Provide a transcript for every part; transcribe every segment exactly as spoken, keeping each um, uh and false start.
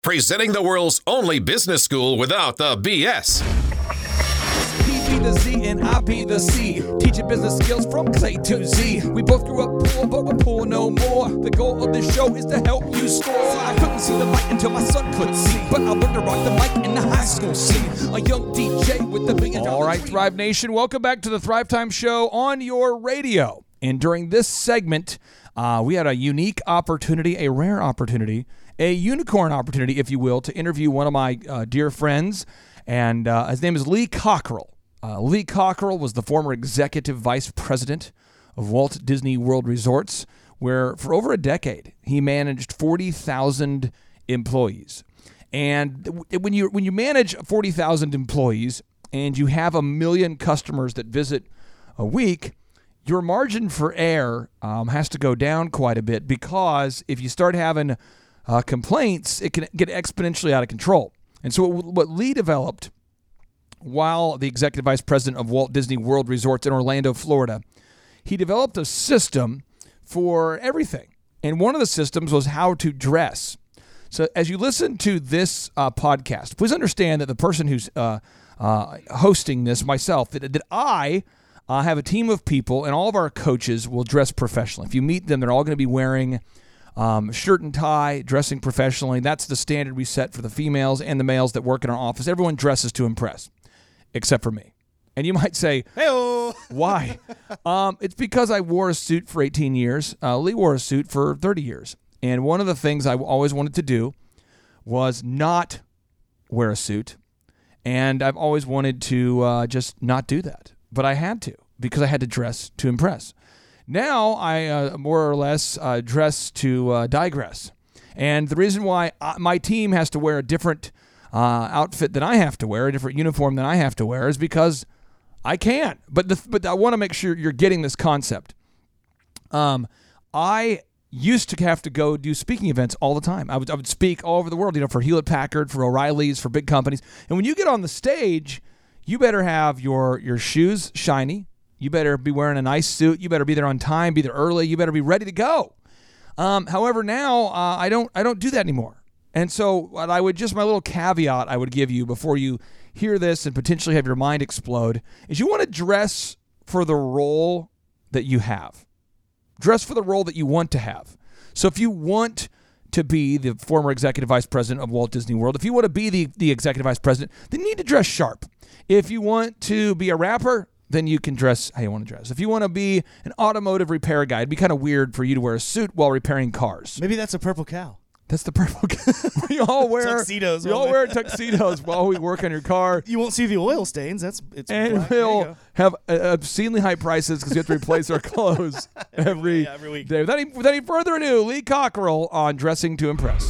Presenting the world's only business school without the B S. He be the Z and I be the C. Teaching business skills from A to Z. We both grew up poor, but we're poor no more. The goal of this show is to help you score. I couldn't see the light until my son could see, but I learned to rock the mic in the high school scene. A young D J with the billion dollar. All right, Thrive Nation, welcome back to the Thrive Time Show on your radio. And during this segment, uh, we had a unique opportunity, a rare opportunity, a unicorn opportunity, if you will, to interview one of my uh, dear friends, and uh, his name is Lee Cockerell. Uh, Lee Cockerell was the former executive vice president of Walt Disney World Resorts, where for over a decade he managed forty thousand employees. And when you when you manage forty thousand employees and you have a million customers that visit a week, your margin for error um, has to go down quite a bit, because if you start having Uh, complaints, it can get exponentially out of control. And so what, what Lee developed while the executive vice president of Walt Disney World Resorts in Orlando, Florida, he developed a system for everything. And one of the systems was how to dress. So as you listen to this uh, podcast, please understand that the person who's uh, uh, hosting this, myself, that, that I uh, have a team of people, and all of our coaches will dress professionally. If you meet them, they're all going to be wearing Um, shirt and tie, dressing professionally. That's the standard we set for the females and the males that work in our office. Everyone dresses to impress, except for me. And you might say, hey-o. Why? um, it's because I wore a suit for eighteen years. Uh, Lee wore a suit for thirty years. And one of the things I always wanted to do was not wear a suit. And I've always wanted to uh, just not do that. But I had to, because I had to dress to impress. Now I uh, more or less uh, dress to uh, digress. And the reason why I, my team has to wear a different uh, outfit than I have to wear, a different uniform than I have to wear, is because I can. But the, but I want to make sure you're getting this concept. Um, I used to have to go do speaking events all the time. I would, I would speak all over the world, you know, for Hewlett-Packard, for O'Reilly's, for big companies. And when you get on the stage, you better have your your shoes shiny. You better be wearing a nice suit. You better be there on time, be there early. You better be ready to go. Um, however, now uh, I don't I don't do that anymore. And so what I would just, my little caveat I would give you before you hear this and potentially have your mind explode is you want to dress for the role that you have. Dress for the role that you want to have. So if you want to be the former executive vice president of Walt Disney World, if you want to be the, the executive vice president, then you need to dress sharp. If you want to be a rapper, then you can dress how you want to dress. If you want to be an automotive repair guy, it'd be kind of weird for you to wear a suit while repairing cars. Maybe that's a purple cow. That's the purple cow. We all wear tuxedos. We all wear tuxedos while we work on your car. You won't see the oil stains. That's it's and black. we'll have uh, obscenely high prices because we have to replace our clothes every, yeah, every week. day. Without any, without any further ado, Lee Cockerell on Dressing to Impress.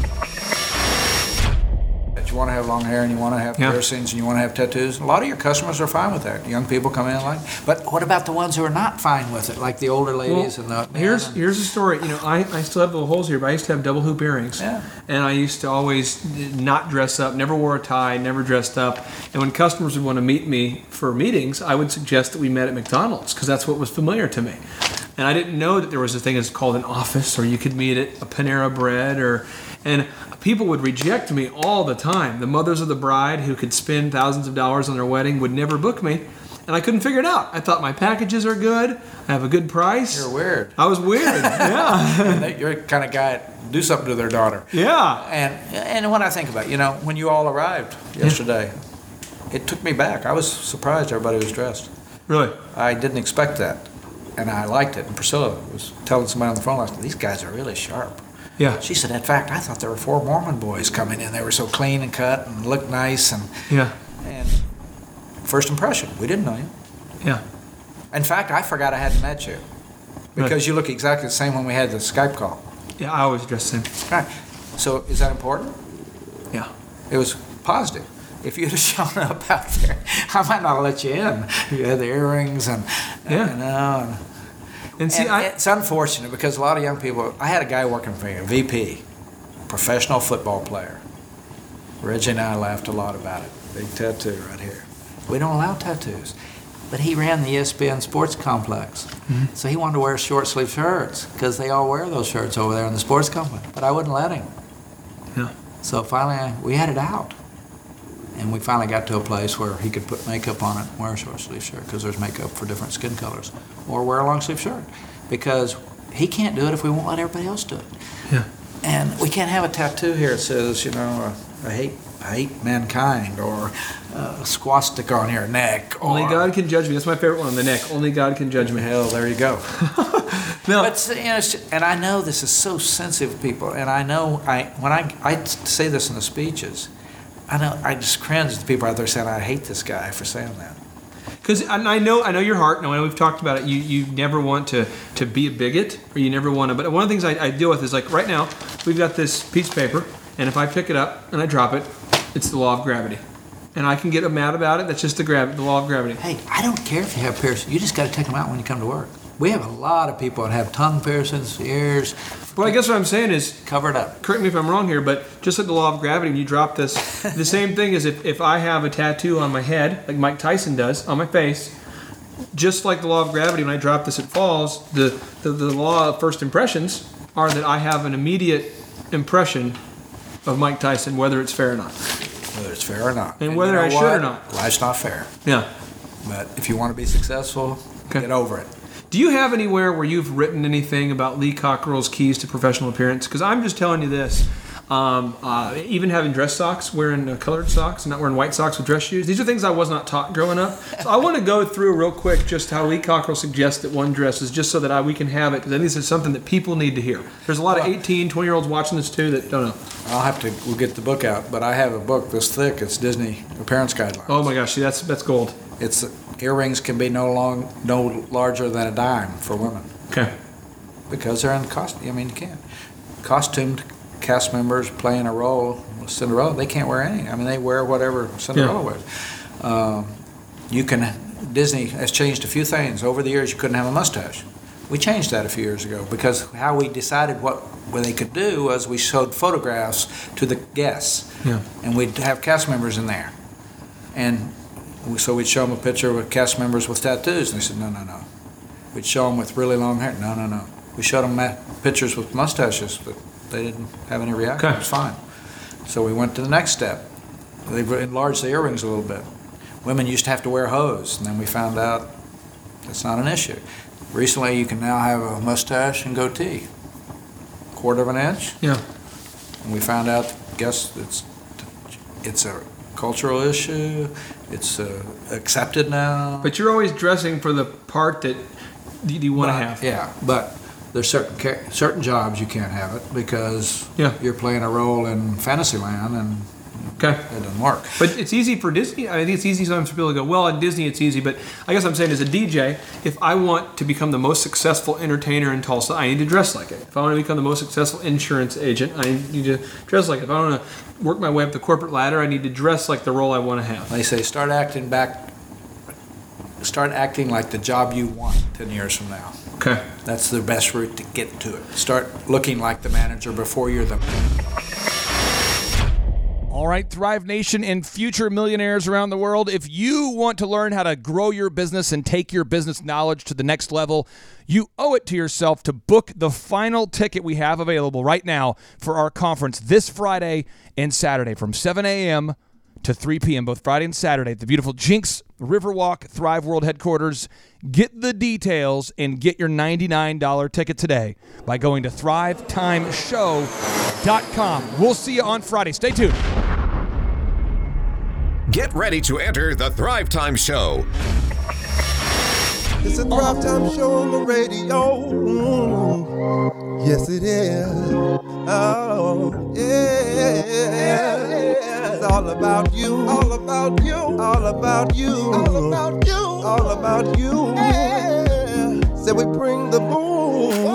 You want to have long hair and you want to have Yeah. piercings and you want to have tattoos. A lot of your customers are fine with that. Young people come in like, but what about the ones who are not fine with it, like the older ladies well, and the here's and, here's the story. You know, I, I still have little holes here, but I used to have double hoop earrings. Yeah. And I used to always not dress up, never wore a tie, never dressed up. And when customers would want to meet me for meetings, I would suggest that we met at McDonald's because that's what was familiar to me. And I didn't know that there was a thing that's called an office, or you could meet at a Panera Bread, or and people would reject me all the time. The mothers of the bride who could spend thousands of dollars on their wedding would never book me, and I couldn't figure it out. I thought my packages are good, I have a good price. You're weird. I was weird, yeah. And they, you're the kind of guy that do something to their daughter. Yeah. And and when I think about it, you know, when you all arrived yesterday, yeah. It took me back. I was surprised everybody was dressed. Really? I didn't expect that, and I liked it. And Priscilla was telling somebody on the phone last night, these guys are really sharp. Yeah. She said, in fact, I thought there were four Mormon boys coming in. They were so clean and cut and looked nice. And yeah. And first impression, we didn't know you. Yeah. In fact, I forgot I hadn't met you because Right. you look exactly the same when we had the Skype call. Yeah, I always dress the same. Right. So is that important? Yeah. It was positive. If you'd have shown up out there, I might not have let you in. You had the earrings and, Yeah. you know. And, And see, and I, it's unfortunate because a lot of young people. I had a guy working for me, a V P, professional football player. Reggie and I laughed a lot about it. Big tattoo right here. We don't allow tattoos, but he ran the E S P N Sports Complex, mm-hmm. so he wanted to wear short sleeve shirts because they all wear those shirts over there in the sports company. But I wouldn't let him. yeah. So finally, we had it out. And we finally got to a place where he could put makeup on it and wear a short sleeve shirt, because there's makeup for different skin colors. Or wear a long sleeve shirt, because he can't do it if we won't let everybody else do it. Yeah. And we can't have a tattoo here that says, you know, uh, I hate I hate mankind, or uh, a swastika on your neck. Or, Only God can judge me. That's my favorite one on the neck. Only God can judge me. Hell, there you go. No. But you know, it's just, and I know this is so sensitive to people, and I know I when I I say this in the speeches, I know I just cringe at the people out there saying I hate this guy for saying that. Because I know, I know your heart. No, I know we've talked about it. You, you never want to, to be a bigot, or you never want to. But one of the things I, I deal with is, like, right now we've got this piece of paper, and if I pick it up and I drop it, it's the law of gravity, and I can get mad about it. That's just the grav- the law of gravity. Hey, I don't care if you have piercings. You just got to take them out when you come to work. We have a lot of people that have tongue piercings, ears. Well, I guess what I'm saying is, covered up. Correct me if I'm wrong here, but just like the law of gravity, when you drop this, the same thing is if, if I have a tattoo on my head, like Mike Tyson does, on my face, just like the law of gravity, when I drop this, it falls. The, the, the law of first impressions are that I have an immediate impression of Mike Tyson, whether it's fair or not. Whether it's fair or not. And whether you know I should what? or not. Life's not fair. Yeah. But if you want to be successful, Okay. get over it. Do you have anywhere where you've written anything about Lee Cockerell's keys to professional appearance? Because I'm just telling you this. Um, uh, even having dress socks, wearing uh, colored socks, and not wearing white socks with dress shoes. These are things I was not taught growing up. So I want to go through real quick just how Lee Cockerell suggests that one dresses, just so that I, we can have it, because I think this is something that people need to hear. There's a lot of eighteen, twenty-year-olds watching this too that don't know. I'll have to we'll get the book out, but I have a book this thick. It's Disney Appearance Guidelines. Oh my gosh, see, that's that's gold. It's earrings can be no long, no larger than a dime for women, Okay. because they're in costume. I mean, you can't. Costumed cast members playing a role with Cinderella, they can't wear any. I mean, they wear whatever Cinderella Yeah. wears. Um, you can. Disney has changed a few things over the years. You couldn't have a mustache. We changed that a few years ago, because how we decided what, what they could do was we showed photographs to the guests, Yeah. and we'd have cast members in there, and we, so we'd show them a picture with cast members with tattoos, and they said no, no, no. We'd show them with really long hair. No, no, no. We showed them ma- pictures with mustaches, but they didn't have any reaction. Okay. It was fine. So we went to the next step. They enlarged the earrings a little bit. Women used to have to wear hose, and then we found out that's not an issue. Recently, you can now have a mustache and goatee, quarter of an inch. Yeah. And we found out, guess it's it's a cultural issue. It's uh, accepted now. But you're always dressing for the part that you, you want to But- have. Yeah, but there's certain ca- certain jobs you can't have it because Yeah. you're playing a role in Fantasyland, and Okay. it doesn't work. But it's easy for Disney. I think it's easy sometimes for people to go, well, at Disney it's easy. But I guess I'm saying as a D J, if I want to become the most successful entertainer in Tulsa, I need to dress like it. If I want to become the most successful insurance agent, I need to dress like it. If I want to work my way up the corporate ladder, I need to dress like the role I want to have. They say start acting back, start acting like the job you want ten years from now. Okay. That's the best route to get to it. Start looking like the manager before you're the. All right, Thrive Nation and future millionaires around the world, if you want to learn how to grow your business and take your business knowledge to the next level, you owe it to yourself to book the final ticket we have available right now for our conference this Friday and Saturday from seven a.m. to three p.m., both Friday and Saturday at the beautiful Jinx Riverwalk Thrive World headquarters. Get the details and get your ninety-nine dollars ticket today by going to thrive time show dot com. We'll see you on Friday. Stay tuned. Get ready to enter the Thrive Time Show. It's a Thrive Time Show on the radio. Yes, it is. Oh, yeah. It's all about you. All about you. All about you. All about you. All about you. Yeah. So we bring the boom.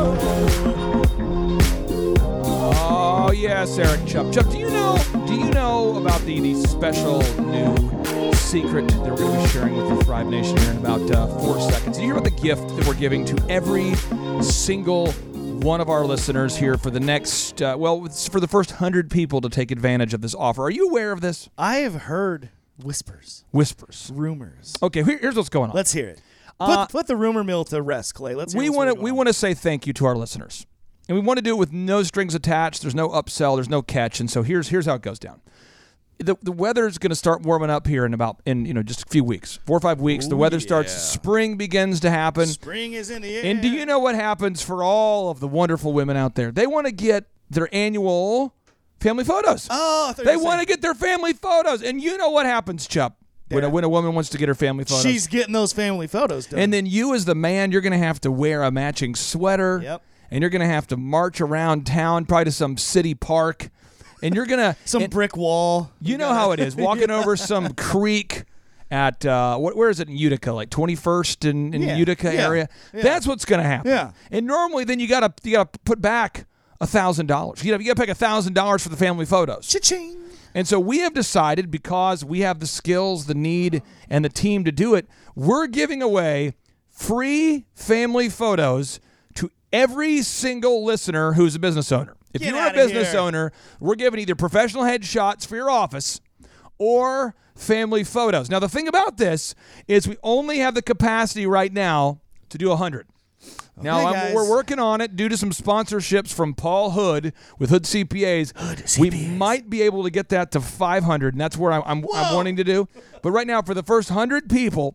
Oh yes, Eric Chubb. Chubb, do you know? Do you know about the, the special new secret that we're going to be sharing with the Thrive Nation here in about uh, four seconds? Do you hear about the gift that we're giving to every single one of our listeners here for the next? Uh, well, it's for the first hundred people to take advantage of this offer. Are you aware of this? I have heard whispers, Whispers. rumors. Okay, here- here's what's going on. Let's hear it. Put, Uh, put the rumor mill to rest, Clay. Let's. Hear we what's want to really we going want to say thank you to our listeners. And we want to do it with no strings attached. There's no upsell. There's no catch. And so here's here's how it goes down. The the weather's going to start warming up here in about in you know just a few weeks, four or five weeks. Ooh, the weather yeah. starts. Spring begins to happen. Spring is in the air. And do you know what happens for all of the wonderful women out there? They want to get their annual family photos. Oh, I thought they you were want to saying- get their family photos. And you know what happens, Chup, when, Yeah. a, when a woman wants to get her family photos. She's getting those family photos done. And then you as the man, you're going to have to wear a matching sweater. Yep. And you're going to have to march around town, probably to some city park. And you're going to... some and brick wall. You know how it is, walking over some creek at, uh, what, where is it in Utica? Like twenty-first in, in Yeah, Utica yeah, area? yeah. That's what's going to happen. Yeah. And normally then you got to you got to put back one thousand dollars. You got to pay one thousand dollars for the family photos. Cha-ching. And so we have decided, because we have the skills, the need, and the team to do it, we're giving away free family photos to every single listener who's a business owner. If Get you're a outta business here. owner, we're giving either professional headshots for your office or family photos. Now, the thing about this is we only have the capacity right now to do one hundred. Now, Okay, I'm, guys. we're working on it due to some sponsorships from Paul Hood with Hood C P As. We might be able to get that to five hundred, and that's where I'm, I'm, I'm wanting to do. But right now, for the first one hundred people,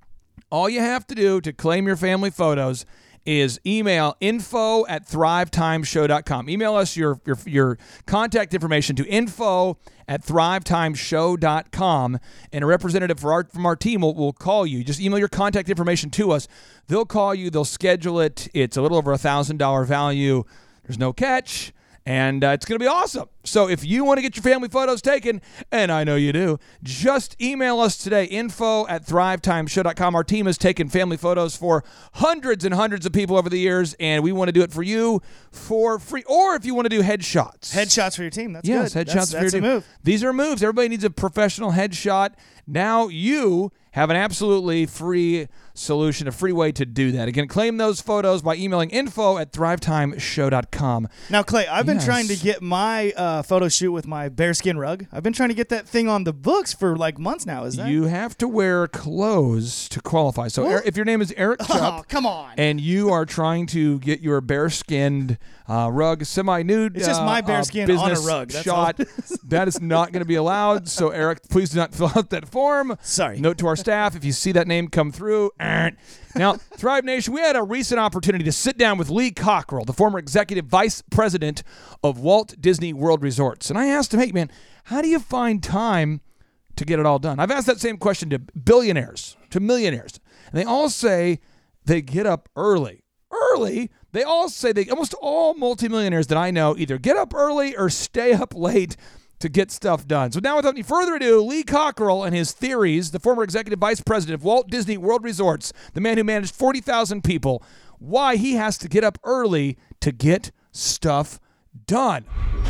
all you have to do to claim your family photos is email info at thrive time show dot com. Email us your, your, your contact information to info at thrive time show dot com, and a representative for our, from our team will, will call you. Just email your contact information to us. They'll call you. They'll schedule it. It's a little over a one thousand dollars value. There's no catch. And uh, it's going to be awesome. So if you want to get your family photos taken, and I know you do, just email us today, info at thrive time show dot com. Our team has taken family photos for hundreds and hundreds of people over the years, and we want to do it for you for free. Or if you want to do headshots. Headshots for your team. That's Yes, good. headshots that's, for that's your a team. move. These are moves. Everybody needs a professional headshot. Now you have an absolutely free solution, a free way to do that. Again, claim those photos by emailing info at thrive time show dot com. Now, Clay, I've been Yes. trying to get my uh, photo shoot with my bearskin rug. I've been trying to get that thing on the books for like months now. Is that? You have to wear clothes to qualify. So er, if your name is Eric Oh, Chupp come on. and you are trying to get your bear-skinned uh, rug semi-nude It's just uh, my uh, bearskin on a business rug. That's all shot, it is. that is not going to be allowed. So Eric, please do not fill out that form. Sorry. Note to our staff, if you see that name come through. Now, Thrive Nation, we had a recent opportunity to sit down with Lee Cockrell, the former executive vice president of Walt Disney World Resorts. And I asked him, hey, man, how do you find time to get it all done? I've asked that same question to billionaires, to millionaires. And they all say they get up early. Early? They all say they, almost all multimillionaires that I know either get up early or stay up late to get stuff done. So now, without any further ado, Lee Cockrell and his theories, the former executive vice president of Walt Disney World Resorts, the man who managed forty thousand people, why he has to get up early to get stuff done.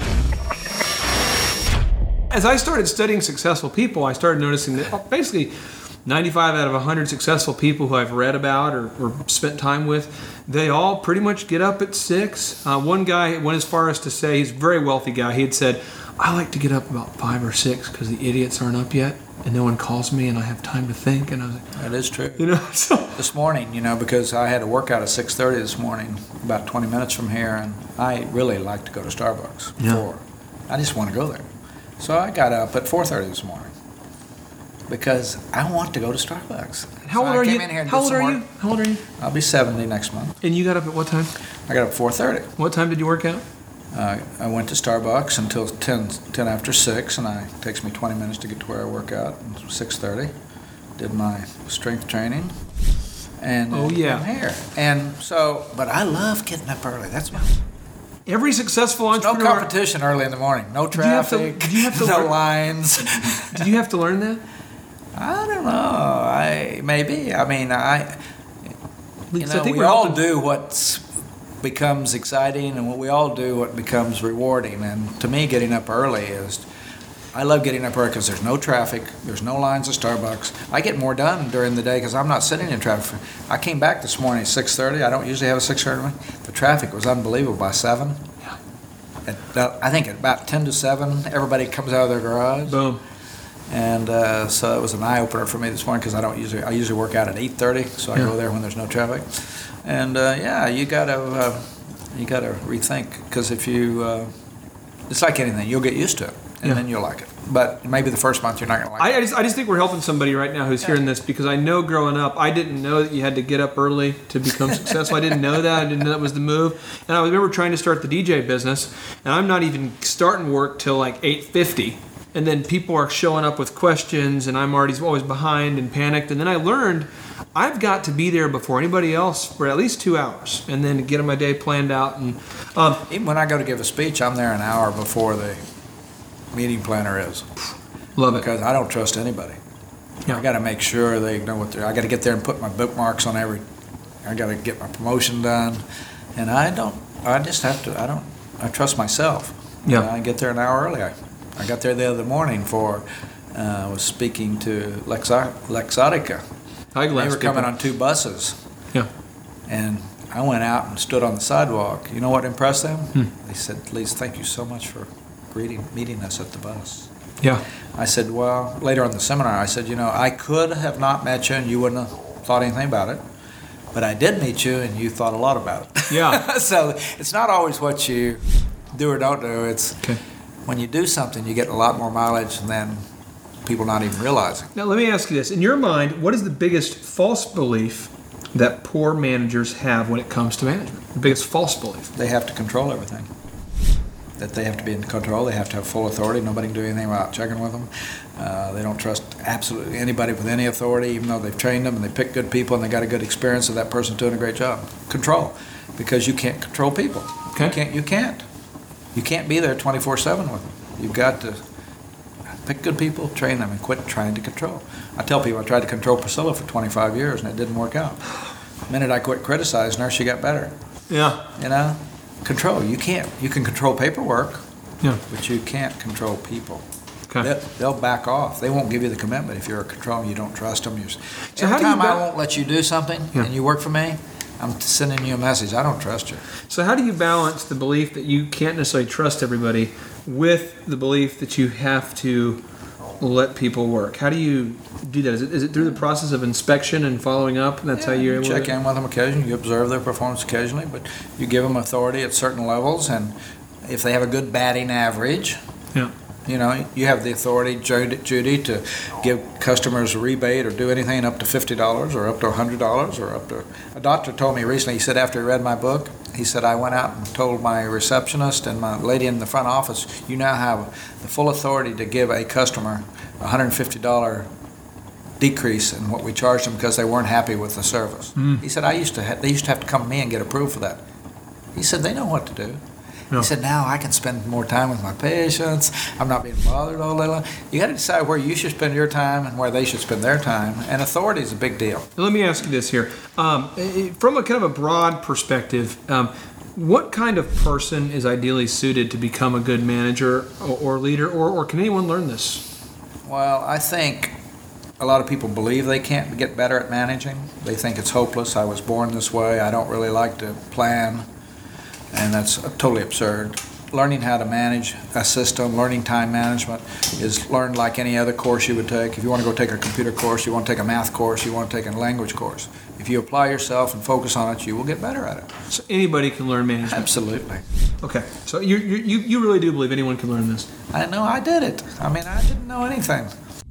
As I started studying successful people, I started noticing that basically ninety-five out of one hundred successful people who I've read about or, or spent time with, they all pretty much get up at six. Uh, one guy went as far as to say, he's a very wealthy guy, he had said, I like to get up about five or six because the idiots aren't up yet and no one calls me and I have time to think. And I was like, That is true. you know, so This morning, you know, because I had a workout at six thirty this morning, about twenty minutes from here, and I really like to go to Starbucks. Yeah. For, I just want to go there. So I got up at four thirty this morning because I want to go to Starbucks. how So old I are came you? in here and How did old some are work. you? How old are you? I'll be seventy next month. And you got up at what time? I got up at four thirty. What time did you work out? Uh, I went to Starbucks until ten, ten after six, and I, it takes me twenty minutes to get to where I work out. six thirty. Did my strength training. And Oh, yeah. I'm here. And so, but I love getting up early. That's my Every successful no entrepreneur. competition early in the morning. No you have to- traffic. did you have to no learn- lines. Did you have to learn that? I don't know. I maybe. I mean, I. You Because know, I think we we're all often- do what becomes exciting, and what we all do what becomes rewarding. And to me, getting up early is. I love getting up early because there's no traffic, there's no lines at Starbucks. I get more done during the day because I'm not sitting in traffic. I came back this morning at six thirty. I don't usually have a six thirty. The traffic was unbelievable by seven. At about, I think at about ten to seven, everybody comes out of their garage. Boom. And uh, so it was an eye opener for me this morning because I don't usually I usually work out at eight thirty, so I Yeah. go there when there's no traffic. And uh, yeah, you got to uh, You got to rethink, because if you, uh, it's like anything, you'll get used to it, and Yeah. then you'll like it. But maybe the first month you're not going to like I, it. I just I just think we're helping somebody right now who's hearing this, because I know growing up I didn't know that you had to get up early to become successful. I didn't know that. I didn't know that was the move. And I remember trying to start the D J business, and I'm not even starting work till like eight fifty. And then people are showing up with questions, and I'm already always behind and panicked. And then I learned I've got to be there before anybody else for at least two hours, and then get my day planned out. And um, Even when I go to give a speech, I'm there an hour before the meeting planner is, love it. because I don't trust anybody. Yeah. I got to make sure they know what they're. I got to get there and put my bookmarks on every. I got to get my promotion done, and I don't. I just have to. I don't. I trust myself. Yeah. And I get there an hour early. I, I got there the other morning for. Uh, I was speaking to Lexo- Lexotica. Eyeglass They were people. coming on two buses, Yeah. and I went out and stood on the sidewalk. You know what impressed them? They said, "Lise, thank you so much for greeting, meeting us at the bus." Yeah. I said, well, later on in the seminar, I said, you know, I could have not met you and you wouldn't have thought anything about it, but I did meet you and you thought a lot about it. Yeah. So it's not always what you do or don't do. It's Okay. when you do something, you get a lot more mileage than people not even realizing. Now, let me ask you this. In your mind, what is the biggest false belief that poor managers have when it comes to management? The biggest false belief? They have to control everything. That they have to be in control. They have to have full authority. Nobody can do anything without checking with them. Uh, they don't trust absolutely anybody with any authority, even though they've trained them and they pick good people and they got a good experience of that person doing a great job. Control, because you can't control people. Okay. You can't. You can't. You can't be there twenty-four seven with them. You've got to pick good people, train them, and quit trying to control. I tell people I tried to control Priscilla for twenty-five years and it didn't work out. The minute I quit criticizing her, she got better. Yeah. You know, control. You can't. You can control paperwork, Yeah. but you can't control people. Okay. They'll, they'll back off. They won't give you the commitment if you're a control. You don't trust them. You're, So every how do you time I ba- won't let you do something Yeah. and you work for me, I'm sending you a message. I don't trust you. So how do you balance the belief that you can't necessarily trust everybody with the belief that you have to let people work? How do you do that? Is it, is it through the process of inspection and following up, and that's how you're you able check to... in with them occasionally. You observe their performance occasionally, but you give them authority at certain levels, and if they have a good batting average, Yeah. you know, you have the authority, Judy, Judy, to give customers a rebate or do anything up to fifty dollars or up to one hundred dollars or up to... A doctor told me recently, he said after he read my book, he said, I went out and told my receptionist and my lady in the front office, you now have the full authority to give a customer a one hundred fifty dollars decrease in what we charged them because they weren't happy with the service. Mm. He said, I used to ha- they used to have to come to me and get approved for that. He said, they know what to do. No. He said, now I can spend more time with my patients. I'm not being bothered all day long. You got to decide where you should spend your time and where they should spend their time. And authority is a big deal. Now, let me ask you this here. Um, eh, from a kind of a broad perspective, um, what kind of person is ideally suited to become a good manager or, or leader, or, or can anyone learn this? Well, I think a lot of people believe they can't get better at managing. They think it's hopeless. I was born this way. I don't really like to plan. And that's totally absurd. Learning how to manage a system, learning time management is learned like any other course you would take. If you want to go take a computer course, you want to take a math course, you want to take a language course. If you apply yourself and focus on it, you will get better at it. So anybody can learn management. Absolutely. Okay, so you you you really do believe anyone can learn this? I know I did it. I mean, I didn't know anything.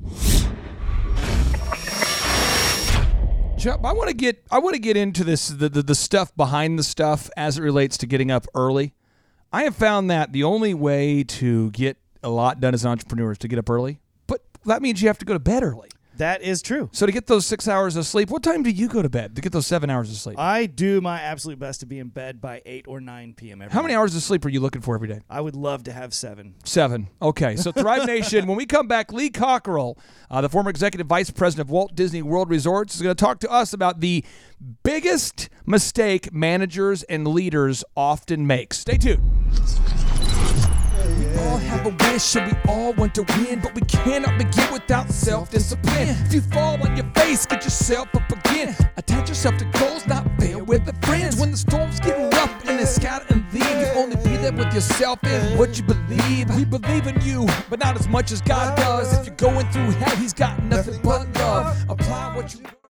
Chuck, I want to get I want to get into this the, the the stuff behind the stuff as it relates to getting up early. I have found that the only way to get a lot done as an entrepreneur is to get up early, but that means you have to go to bed early. That is true. So to get those six hours of sleep, what time do you go to bed to get those seven hours of sleep? I do my absolute best to be in bed by eight or nine p.m. every How many night. hours of sleep are you looking for every day? I would love to have seven. Seven. Okay. So Thrive Nation, when we come back, Lee Cockerell, uh, the former executive vice president of Walt Disney World Resorts, is going to talk to us about the biggest mistake managers and leaders often make. Stay tuned. We all have a wish and we all want to win, but we cannot begin without self-discipline. If you fall on your face, get yourself up again. Attach yourself to goals, not fail with the friends. When the storms get rough and it's scatter and leave, you only be there with yourself and what you believe. We believe in you, but not as much as God does. If you're going through hell, he's got nothing but love. Apply what you